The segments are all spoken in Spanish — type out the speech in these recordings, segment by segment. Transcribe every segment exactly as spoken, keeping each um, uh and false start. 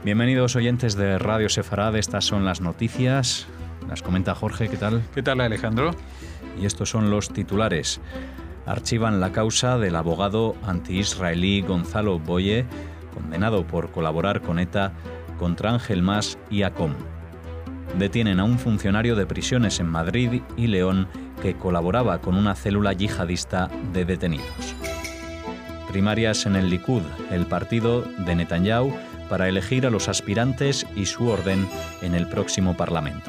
Bienvenidos oyentes de Radio Sefarad, estas son las noticias. Las comenta Jorge, ¿qué tal? ¿Qué tal, Alejandro? Y estos son los titulares. Archivan la causa del abogado anti-israelí Gonzalo Boye, condenado por colaborar con ETA contra Ángel Mas y ACOM. Detienen a un funcionario de prisiones en Madrid y León que colaboraba con una célula yihadista de detenidos. Primarias en el Likud, el partido de Netanyahu, para elegir a los aspirantes y su orden en el próximo Parlamento.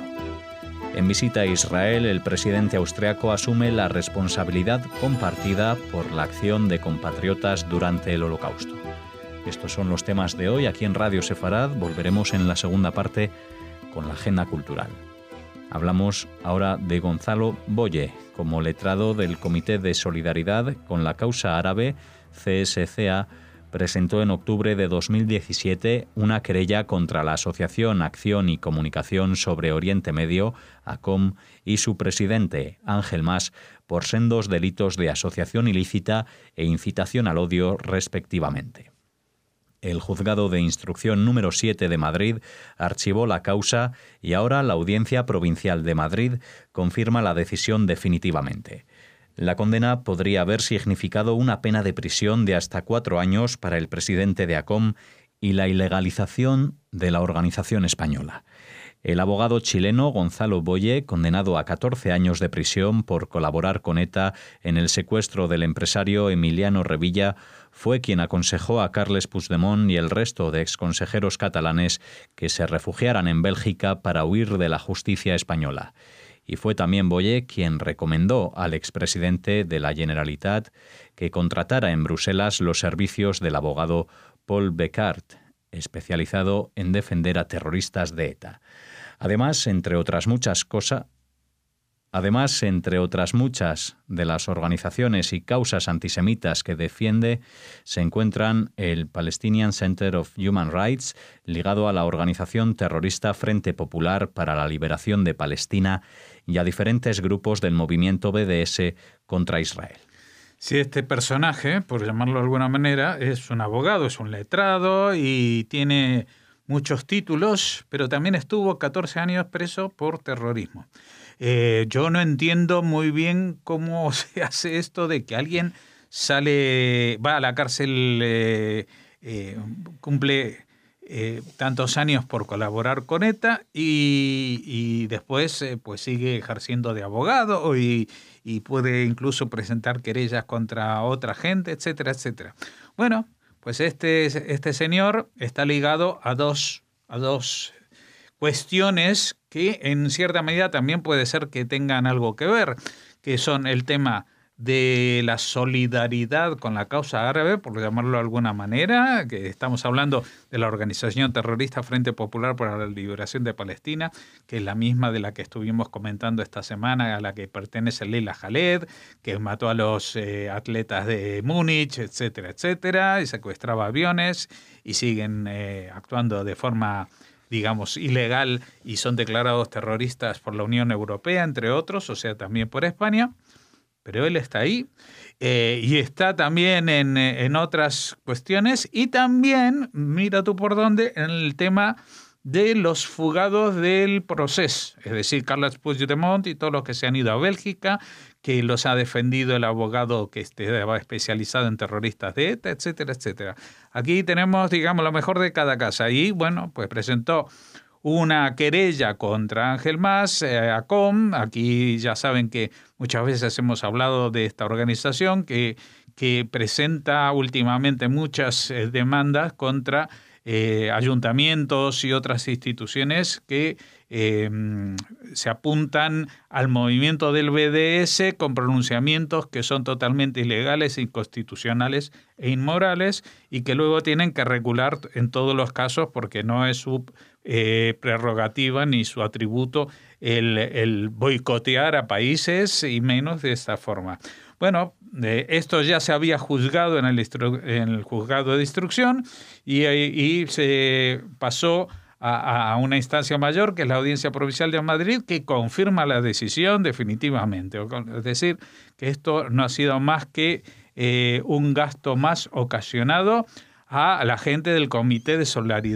En visita a Israel, el presidente austriaco asume la responsabilidad compartida por la acción de compatriotas durante el Holocausto. Estos son los temas de hoy aquí en Radio Sefarad. Volveremos en la segunda parte con la agenda cultural. Hablamos ahora de Gonzalo Boye, como letrado del Comité de Solidaridad con la Causa Árabe, C S C A, presentó en octubre de dos mil diecisiete una querella contra la Asociación Acción y Comunicación sobre Oriente Medio, ACOM, y su presidente, Ángel Mas, por sendos delitos de asociación ilícita e incitación al odio, respectivamente. El Juzgado de Instrucción número siete de Madrid archivó la causa y ahora la Audiencia Provincial de Madrid confirma la decisión definitivamente. La condena podría haber significado una pena de prisión de hasta cuatro años para el presidente de ACOM y la ilegalización de la organización española. El abogado chileno Gonzalo Boye, condenado a catorce años de prisión por colaborar con ETA en el secuestro del empresario Emiliano Revilla, fue quien aconsejó a Carles Puigdemont y el resto de exconsejeros catalanes que se refugiaran en Bélgica para huir de la justicia española. Y fue también Boye quien recomendó al expresidente de la Generalitat que contratara en Bruselas los servicios del abogado Paul Becart, especializado en defender a terroristas de ETA. Además, entre otras muchas cosas, además, entre otras muchas de las organizaciones y causas antisemitas que defiende, se encuentran el Palestinian Center of Human Rights, ligado a la organización terrorista Frente Popular para la Liberación de Palestina, y a diferentes grupos del movimiento B D S contra Israel. Sí, este personaje, por llamarlo de alguna manera, es un abogado, es un letrado y tiene muchos títulos, pero también estuvo catorce años preso por terrorismo. Eh, yo no entiendo muy bien cómo se hace esto de que alguien sale, va a la cárcel, eh, eh, cumple eh, tantos años por colaborar con ETA y, y después eh, pues sigue ejerciendo de abogado y, y puede incluso presentar querellas contra otra gente, etcétera, etcétera. Bueno, pues este, este señor está ligado a dos, a dos cuestiones que en cierta medida también puede ser que tengan algo que ver, que son el tema de la solidaridad con la causa árabe, por llamarlo de alguna manera, que estamos hablando de la organización terrorista Frente Popular para la Liberación de Palestina, que es la misma de la que estuvimos comentando esta semana, a la que pertenece Leila Khaled, que mató a los eh, atletas de Múnich, etcétera, etcétera, y secuestraba aviones, y siguen eh, actuando de forma, digamos, ilegal, y son declarados terroristas por la Unión Europea, entre otros, o sea, también por España. Pero él está ahí eh, y está también en, en otras cuestiones y también, mira tú por dónde, en el tema de los fugados del proceso, es decir, Carles Puigdemont y todos los que se han ido a Bélgica, que los ha defendido el abogado que estaba especializado en terroristas de ETA, etcétera, etcétera. Aquí tenemos, digamos, lo mejor de cada casa y, bueno, pues presentó una querella contra Ángel Mas, eh, ACOM. Aquí ya saben que muchas veces hemos hablado de esta organización que, que presenta últimamente muchas eh, demandas contra eh, ayuntamientos y otras instituciones que eh, se apuntan al movimiento del B D S con pronunciamientos que son totalmente ilegales, inconstitucionales e inmorales y que luego tienen que regular en todos los casos porque no es su eh, prerrogativa ni su atributo el, el boicotear a países y menos de esta forma. Bueno, eh, esto ya se había juzgado en el, instru- en el juzgado de instrucción y, y se pasó a, a una instancia mayor, que es la Audiencia Provincial de Madrid, que confirma la decisión definitivamente. Es decir, que esto no ha sido más que eh, un gasto más ocasionado a la gente del Comité de Solidaridad,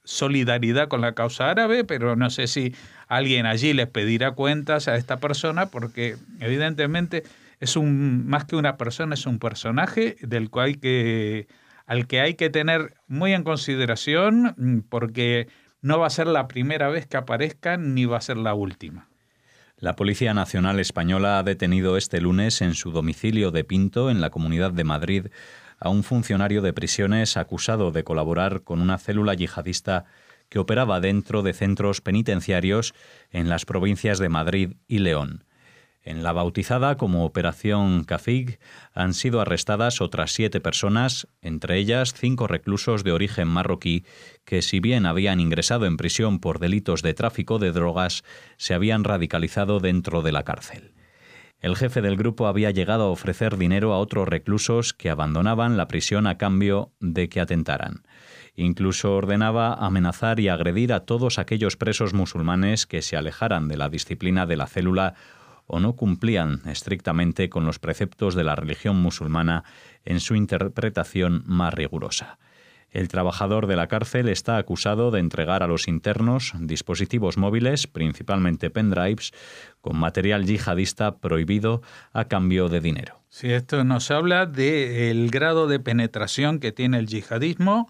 solidaridad con la causa árabe, pero no sé si alguien allí les pedirá cuentas a esta persona, porque evidentemente es un más que una persona, es un personaje del cual hay que, al que hay que tener muy en consideración, porque no va a ser la primera vez que aparezca ni va a ser la última. La Policía Nacional Española ha detenido este lunes en su domicilio de Pinto, en la Comunidad de Madrid, a un funcionario de prisiones acusado de colaborar con una célula yihadista que operaba dentro de centros penitenciarios en las provincias de Madrid y León. En la bautizada como Operación Kafig han sido arrestadas otras siete personas, entre ellas cinco reclusos de origen marroquí que, si bien habían ingresado en prisión por delitos de tráfico de drogas, se habían radicalizado dentro de la cárcel. El jefe del grupo había llegado a ofrecer dinero a otros reclusos que abandonaban la prisión a cambio de que atentaran. Incluso ordenaba amenazar y agredir a todos aquellos presos musulmanes que se alejaran de la disciplina de la célula o no cumplían estrictamente con los preceptos de la religión musulmana en su interpretación más rigurosa. El trabajador de la cárcel está acusado de entregar a los internos dispositivos móviles, principalmente pendrives, con material yihadista prohibido a cambio de dinero. Sí, esto nos habla del grado de penetración que tiene el yihadismo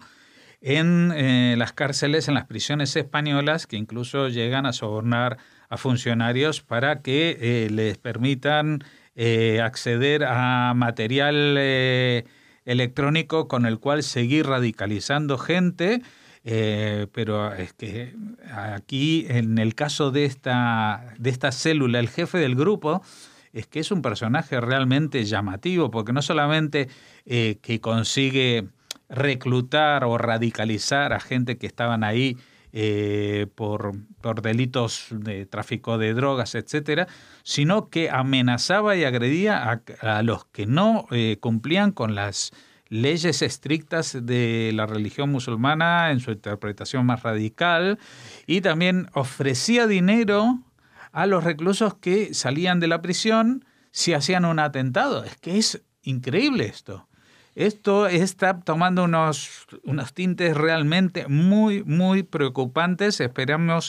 en eh, las cárceles, en las prisiones españolas, que incluso llegan a sobornar a funcionarios para que eh, les permitan eh, acceder a material eh, electrónico con el cual seguir radicalizando gente, eh, pero es que aquí, en el caso de esta, de esta célula, el jefe del grupo es que es un personaje realmente llamativo, porque no solamente eh, que consigue reclutar o radicalizar a gente que estaban ahí eh, por, por delitos de tráfico de drogas, etcétera, sino que amenazaba y agredía a, a los que no eh, cumplían con las leyes estrictas de la religión musulmana en su interpretación más radical, y también ofrecía dinero a los reclusos que salían de la prisión si hacían un atentado. Es que es increíble esto. Esto está tomando unos, unos tintes realmente muy, muy preocupantes. Esperamos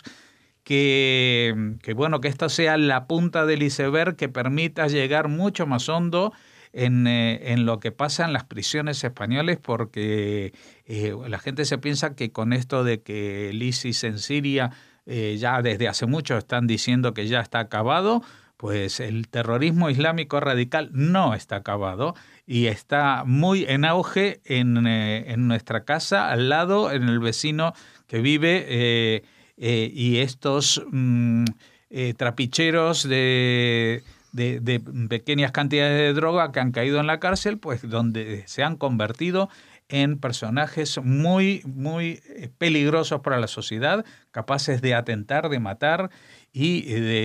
que, que, bueno, que esto sea la punta del iceberg que permita llegar mucho más hondo en, eh, en lo que pasa en las prisiones españoles, porque eh, la gente se piensa que con esto de que el ISIS en Siria eh, ya desde hace mucho están diciendo que ya está acabado, pues el terrorismo islámico radical no está acabado y está muy en auge en, eh, en nuestra casa, al lado, en el vecino que vive, eh, eh, y estos mm, eh, trapicheros de, de, de pequeñas cantidades de droga que han caído en la cárcel, pues donde se han convertido en personajes muy, muy peligrosos para la sociedad, capaces de atentar, de matar y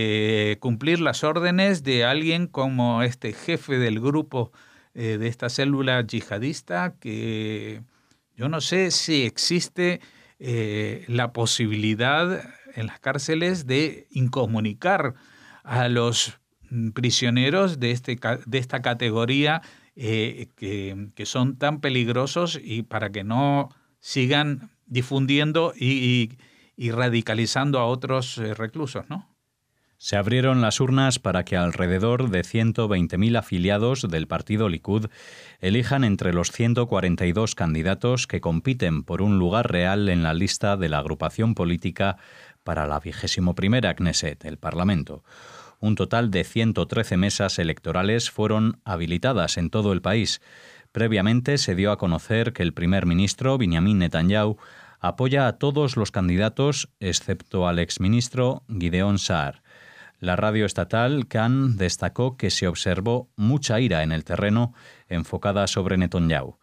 de cumplir las órdenes de alguien como este jefe del grupo eh, de esta célula yihadista, que yo no sé si existe eh, la posibilidad en las cárceles de incomunicar a los prisioneros de, este, de esta categoría eh, que, que son tan peligrosos, y para que no sigan difundiendo y, y y radicalizando a otros eh, reclusos, ¿no? Se abrieron las urnas para que alrededor de ciento veinte mil afiliados del partido Likud elijan entre los ciento cuarenta y dos candidatos que compiten por un lugar real en la lista de la agrupación política para la vigésimo primera Knesset, el Parlamento. Un total de ciento trece mesas electorales fueron habilitadas en todo el país. Previamente se dio a conocer que el primer ministro, Benjamin Netanyahu, apoya a todos los candidatos excepto al exministro Gideon Saar. La radio estatal Kan destacó que se observó mucha ira en el terreno enfocada sobre Netanyahu.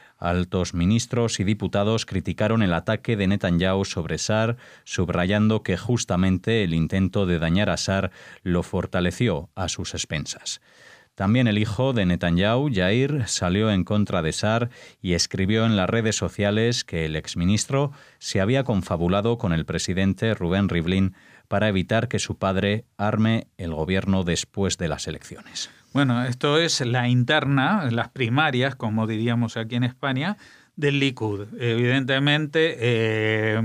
Altos ministros y diputados criticaron el ataque de Netanyahu sobre Saar, subrayando que justamente el intento de dañar a Saar lo fortaleció a sus expensas. También el hijo de Netanyahu, Yair, salió en contra de Saar y escribió en las redes sociales que el exministro se había confabulado con el presidente Rubén Rivlin para evitar que su padre arme el gobierno después de las elecciones. Bueno, esto es la interna, las primarias, como diríamos aquí en España, del Likud. Evidentemente, eh,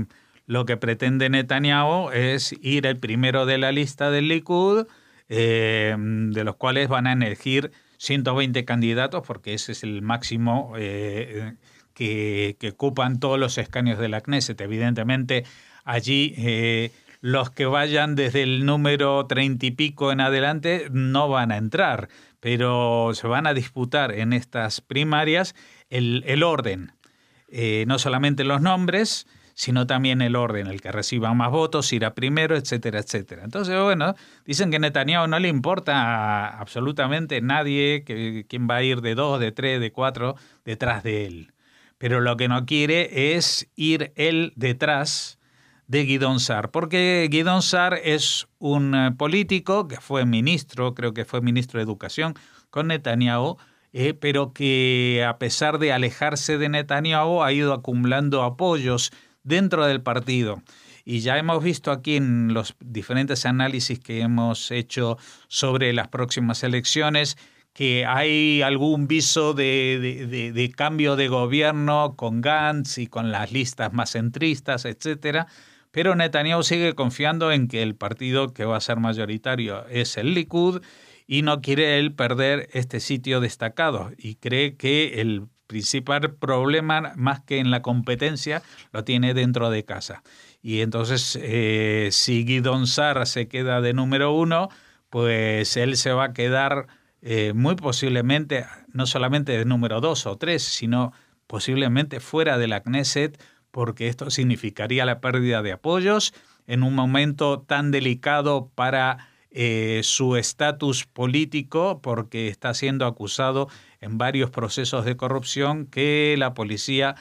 lo que pretende Netanyahu es ir el primero de la lista del Likud, eh, de los cuales van a elegir ciento veinte candidatos, porque ese es el máximo eh, que, que ocupan todos los escaños de la Knesset. Evidentemente, allí eh, los que vayan desde el número treinta y pico en adelante no van a entrar, pero se van a disputar en estas primarias el, el orden. Eh, no solamente los nombres, sino también el orden. El que reciba más votos irá primero, etcétera, etcétera. Entonces, bueno, dicen que a Netanyahu no le importa a absolutamente nadie que, quién va a ir de dos, de tres, de cuatro detrás de él. Pero lo que no quiere es ir él detrás de Gideon Sa'ar, porque Gideon Sa'ar es un político que fue ministro, creo que fue ministro de Educación con Netanyahu, eh, pero que a pesar de alejarse de Netanyahu ha ido acumulando apoyos dentro del partido. Y ya hemos visto aquí en los diferentes análisis que hemos hecho sobre las próximas elecciones que hay algún viso de, de, de, de cambio de gobierno con Gantz y con las listas más centristas, etcétera. Pero Netanyahu sigue confiando en que el partido que va a ser mayoritario es el Likud y no quiere él perder este sitio destacado y cree que el principal problema, más que en la competencia, lo tiene dentro de casa. Y entonces, eh, si Gideon Sa'ar se queda de número uno, pues él se va a quedar eh, muy posiblemente, no solamente de número dos o tres, sino posiblemente fuera de la Knesset, porque esto significaría la pérdida de apoyos en un momento tan delicado para eh, su estatus político, porque está siendo acusado en varios procesos de corrupción que la policía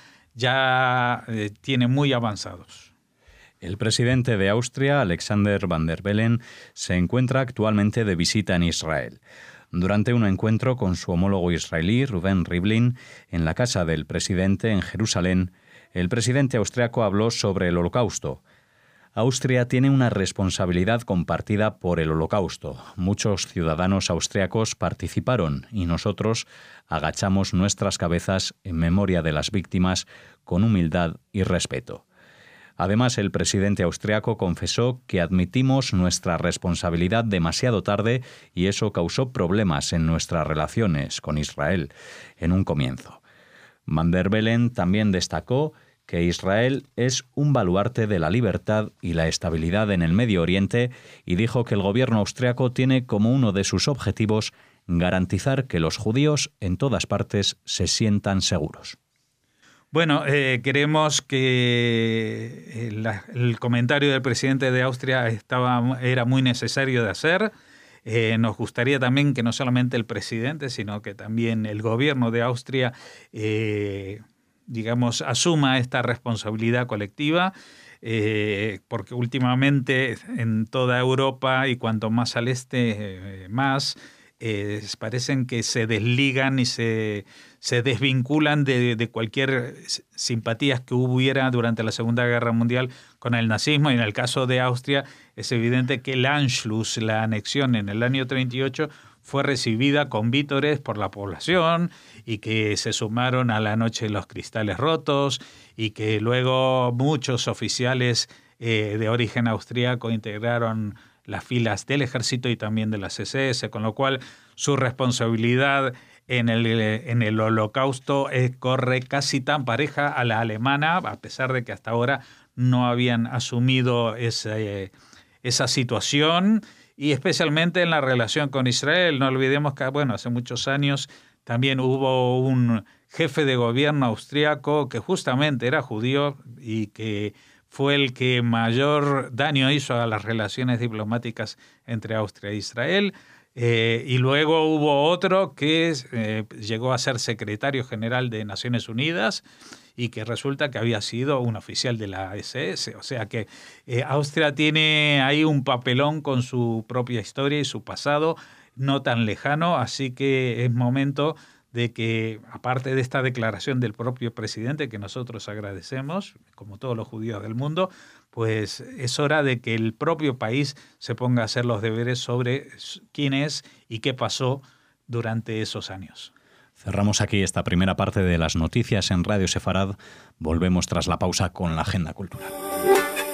ya eh, tiene muy avanzados. El presidente de Austria, Alexander Van der Bellen, se encuentra actualmente de visita en Israel. Durante un encuentro con su homólogo israelí, Reuven Rivlin, en la casa del presidente en Jerusalén, el presidente austriaco habló sobre el Holocausto. Austria tiene una responsabilidad compartida por el Holocausto. Muchos ciudadanos austriacos participaron y nosotros agachamos nuestras cabezas en memoria de las víctimas con humildad y respeto. Además, el presidente austriaco confesó que admitimos nuestra responsabilidad demasiado tarde y eso causó problemas en nuestras relaciones con Israel en un comienzo. Van der Bellen también destacó que Israel es un baluarte de la libertad y la estabilidad en el Medio Oriente y dijo que el gobierno austriaco tiene como uno de sus objetivos garantizar que los judíos en todas partes se sientan seguros. Bueno, eh, creemos que el, el comentario del presidente de Austria estaba, era muy necesario de hacer. Eh, nos gustaría también que no solamente el presidente, sino que también el gobierno de Austria, eh, digamos, asuma esta responsabilidad colectiva, eh, porque últimamente en toda Europa y cuanto más al este, eh, más, eh, parecen que se desligan y se, se desvinculan de, de cualquier simpatías que hubiera durante la Segunda Guerra Mundial con el nazismo. Y en el caso de Austria es evidente que el Anschluss, la anexión en el año treinta y ocho, fue recibida con vítores por la población y que se sumaron a la Noche de los Cristales Rotos y que luego muchos oficiales eh, de origen austríaco integraron las filas del ejército y también de la C S S, con lo cual su responsabilidad en el, en el Holocausto eh, corre casi tan pareja a la alemana, a pesar de que hasta ahora no habían asumido ese, eh, esa situación, y especialmente en la relación con Israel. No olvidemos que, bueno, hace muchos años también hubo un jefe de gobierno austriaco que justamente era judío y que fue el que mayor daño hizo a las relaciones diplomáticas entre Austria e Israel. Eh, y luego hubo otro que eh, llegó a ser secretario general de Naciones Unidas y que resulta que había sido un oficial de la S S. O sea que eh, Austria tiene ahí un papelón con su propia historia y su pasado no tan lejano, así que es momento de que, aparte de esta declaración del propio presidente, que nosotros agradecemos, como todos los judíos del mundo, pues es hora de que el propio país se ponga a hacer los deberes sobre quién es y qué pasó durante esos años. Cerramos aquí esta primera parte de las noticias en Radio Sefarad. Volvemos tras la pausa con la agenda cultural.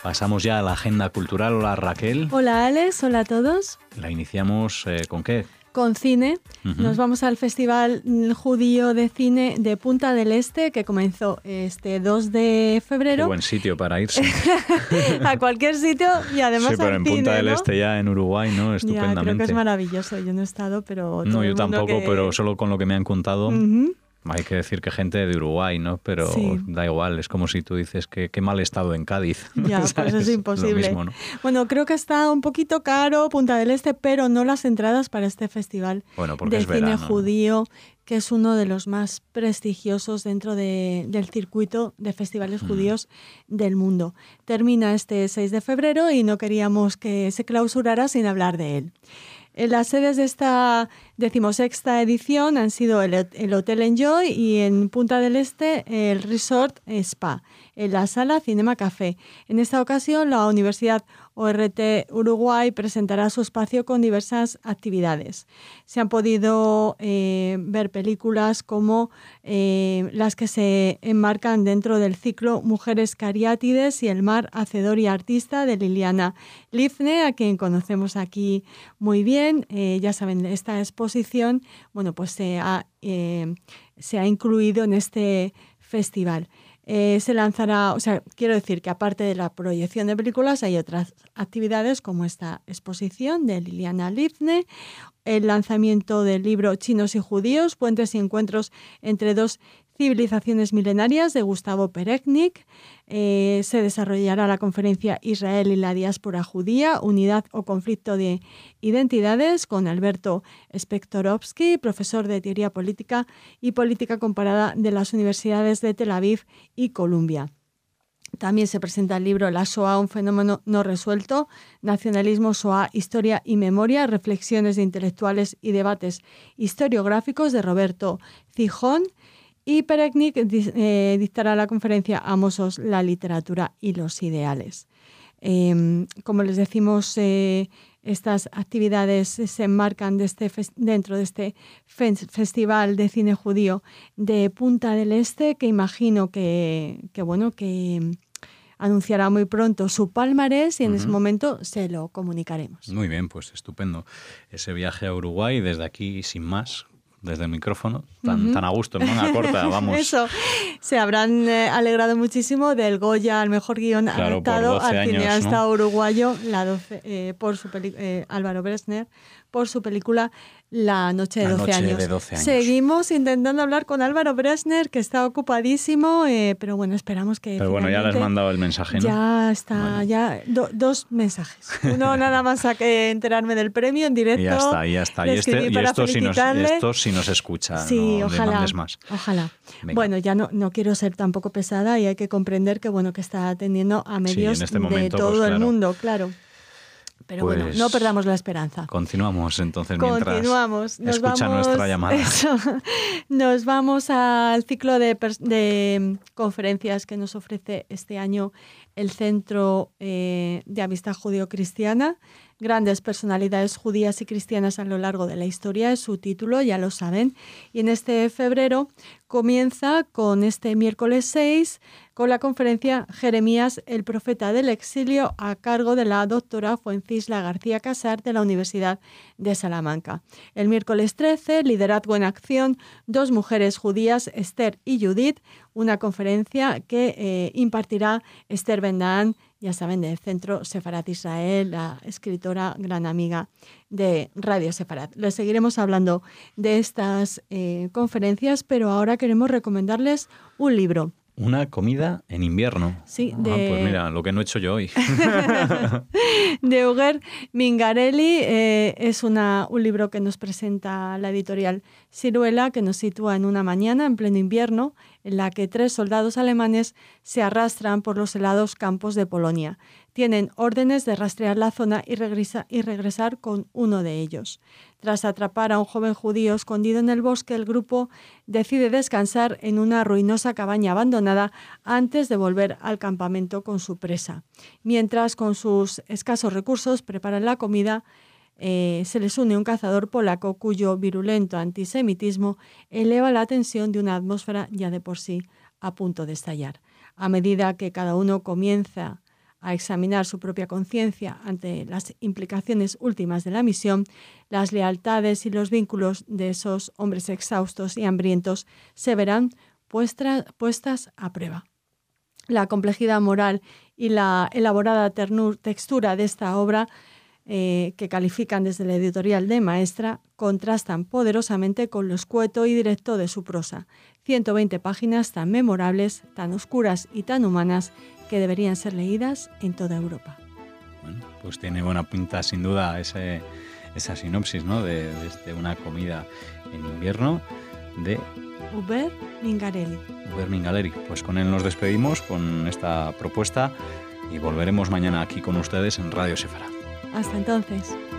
Pasamos ya a la agenda cultural. Hola, Raquel. Hola, Alex. Hola a todos. La iniciamos eh, ¿con qué? Con cine. Uh-huh. Nos vamos al Festival Judío de Cine de Punta del Este, que comenzó este dos de febrero. Qué buen sitio para irse. A cualquier sitio y además sí, pero al en cine, Punta ¿no? del Este ya en Uruguay, ¿no? Estupendamente. Ya, creo que es maravilloso. Yo no he estado, pero todo No, yo el mundo tampoco, que... pero solo con lo que me han contado... Uh-huh. Hay que decir que gente de Uruguay, ¿no? Pero sí. Da igual, es como si tú dices que qué mal estado en Cádiz. Ya, pues es imposible. Lo mismo, ¿no? Bueno, creo que está un poquito caro Punta del Este, pero no las entradas para este festival bueno, porque de es cine verano, judío, que es uno de los más prestigiosos dentro de, del circuito de festivales mm. judíos del mundo. Termina este seis de febrero y no queríamos que se clausurara sin hablar de él. Las sedes de esta decimosexta edición han sido el, el Hotel Enjoy y en Punta del Este el Resort Spa, en la Sala Cinema Café. En esta ocasión la Universidad O R T Uruguay presentará su espacio con diversas actividades. Se han podido eh, ver películas como eh, las que se enmarcan dentro del ciclo Mujeres Cariátides y el mar, hacedor y artista de Liliana Livne, a quien conocemos aquí muy bien. Eh, ya saben, esta exposición bueno, pues se ha, eh, se ha incluido en este festival. Eh, se lanzará, o sea, quiero decir que aparte de la proyección de películas hay otras actividades como esta exposición de Liliana Livne, el lanzamiento del libro Chinos y Judíos, Puentes y Encuentros entre dos civilizaciones milenarias de Gustavo Pereknik. Eh, se desarrollará la conferencia Israel y la diáspora judía, unidad o conflicto de identidades, con Alberto Spektorovsky, profesor de teoría política y política comparada de las universidades de Tel Aviv y Columbia. También se presenta el libro La Shoah, un fenómeno no resuelto, Nacionalismo, Shoah, Historia y Memoria, reflexiones de intelectuales y debates historiográficos, de Roberto Cijón. Y Pereknik eh, dictará la conferencia Amosos, la literatura y los ideales. Eh, como les decimos, eh, estas actividades se enmarcan de este fest- dentro de este fe- Festival de Cine Judío de Punta del Este, que imagino que, que, bueno, que anunciará muy pronto su palmarés y en uh-huh. ese momento se lo comunicaremos. Muy bien, pues estupendo. Ese viaje a Uruguay desde aquí, sin más, desde el micrófono, tan, uh-huh. tan a gusto, en manga corta, vamos. Eso, se habrán eh, alegrado muchísimo del Goya al mejor guión claro, adaptado al años, cineasta ¿no? uruguayo la doce, eh, por su peli- eh, Álvaro Bresner, por su película La noche de, La doce, noche años. de doce años. Seguimos intentando hablar con Álvaro Bresner, que está ocupadísimo, eh, pero bueno, esperamos que Pero bueno, ya le has mandado el mensaje, ¿no? Ya está, bueno. ya do, dos mensajes. Uno nada más a que enterarme del premio en directo. Y ya está, ya está. Y, este, y esto, si nos, esto si nos escucha, sí, no ojalá, le mandes más. Ojalá. Venga. Bueno, ya no, no quiero ser tampoco pesada y hay que comprender que bueno que está atendiendo a medios sí, en este de momento, todo pues, el claro. mundo, claro. Pero pues bueno, no perdamos la esperanza. Continuamos entonces mientras Continuamos. Nos escucha vamos, nuestra llamada. Eso, nos vamos al ciclo de, de conferencias que nos ofrece este año el Centro eh, de Amistad Judío-Cristiana. Grandes personalidades judías y cristianas a lo largo de la historia es su título, ya lo saben. Y en este febrero comienza con este miércoles seis con la conferencia Jeremías, el profeta del exilio, a cargo de la doctora Fuencisla García Casar de la Universidad de Salamanca. El miércoles trece, Liderazgo en Acción, dos mujeres judías, Esther y Judith, una conferencia que eh, impartirá Esther Ben-Dahn, ya saben, del Centro Sefarat Israel, la escritora gran amiga de Radio Sefarat. Les seguiremos hablando de estas eh, conferencias, pero ahora queremos recomendarles un libro. Una comida en invierno. Sí, de... Ah, pues mira, lo que no he hecho yo hoy. De Uger Mingarelli. Eh, es una, un libro que nos presenta la editorial Siruela, que nos sitúa en una mañana en pleno invierno, en la que tres soldados alemanes se arrastran por los helados campos de Polonia. Tienen órdenes de rastrear la zona y, regresa, y regresar con uno de ellos. Tras atrapar a un joven judío escondido en el bosque, el grupo decide descansar en una ruinosa cabaña abandonada antes de volver al campamento con su presa. Mientras, con sus escasos recursos, preparan la comida, eh, se les une un cazador polaco cuyo virulento antisemitismo eleva la tensión de una atmósfera ya de por sí a punto de estallar. A medida que cada uno comienza a examinar su propia conciencia ante las implicaciones últimas de la misión, las lealtades y los vínculos de esos hombres exhaustos y hambrientos se verán puestra, puestas a prueba. La complejidad moral y la elaborada ternur, textura de esta obra, eh, que califican desde la editorial de maestra, contrastan poderosamente con lo escueto y directo de su prosa. ciento veinte páginas tan memorables, tan oscuras y tan humanas que deberían ser leídas en toda Europa. Bueno, pues tiene buena pinta sin duda ese, esa sinopsis, ¿no? de, de este, una comida en invierno de Hubert Mingarelli. Hubert Mingarelli. Pues con él nos despedimos con esta propuesta y volveremos mañana aquí con ustedes en Radio Sefarad. Hasta entonces.